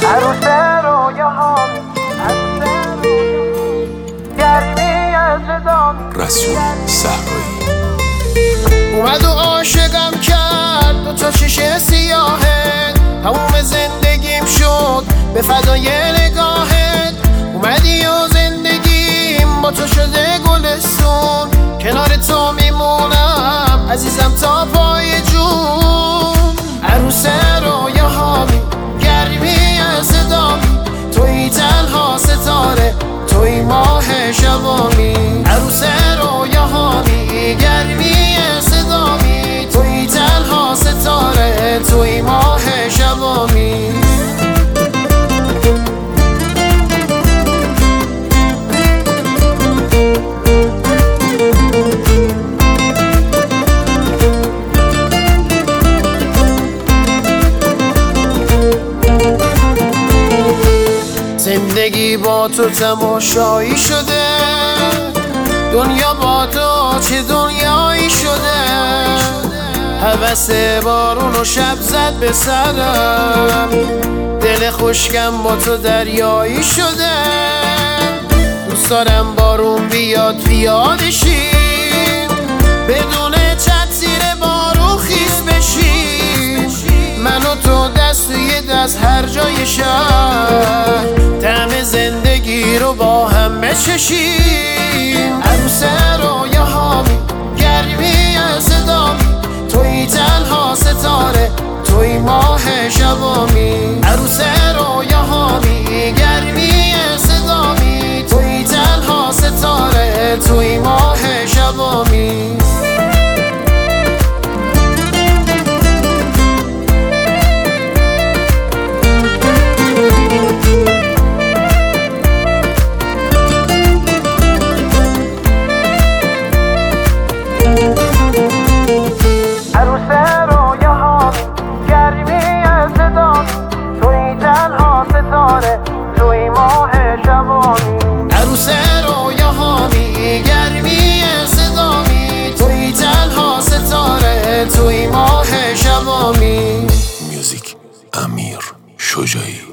عروس رویاهامی، گرمی از دامی. رسول صحرایی اومد و عاشقم کرد، دو تا چشم سیاهت تموم زندگیم شد به فدای نگاهت. اومدی و زندگیم با تو شده گلستون، کنار تو میمونم عزیزم تا پای جون. عروس رویاهامی، گرمی از دامی، توی تنها ستاره، توی ماه شبامی. عروس رویاهامی، گرمی از دامی، توی تنها ستاره، توی ماه شبامی. زندگی با تو تماشایی شده، دنیا با تو چه دنیایی شده. هوس بارون و شب زد به سرم، دل خشکم با تو دریایی شده. دوست دارم بارون بیاد پیادشیم، بدون چت زیر بارون خیس بشیم. من و تو دست توی دست هر جای شهر، طعم زندگی رو با هم بچشیم. عروس رویاهامی، گرمی از دامی، توی تنها ستاره، توی ماه شبامی. عروس رویاهامی، گرمی از دامی، توی تنها ستاره، توی ماه شبامی. عروس رویاهامی، گرمی از دامی، توی تنها ستاره، توی ماه شبامی. عروس رویاهامی، گرمی از دامی، توی تنها ستاره، توی ماه شبامی. میوزیک امیر شجاعی.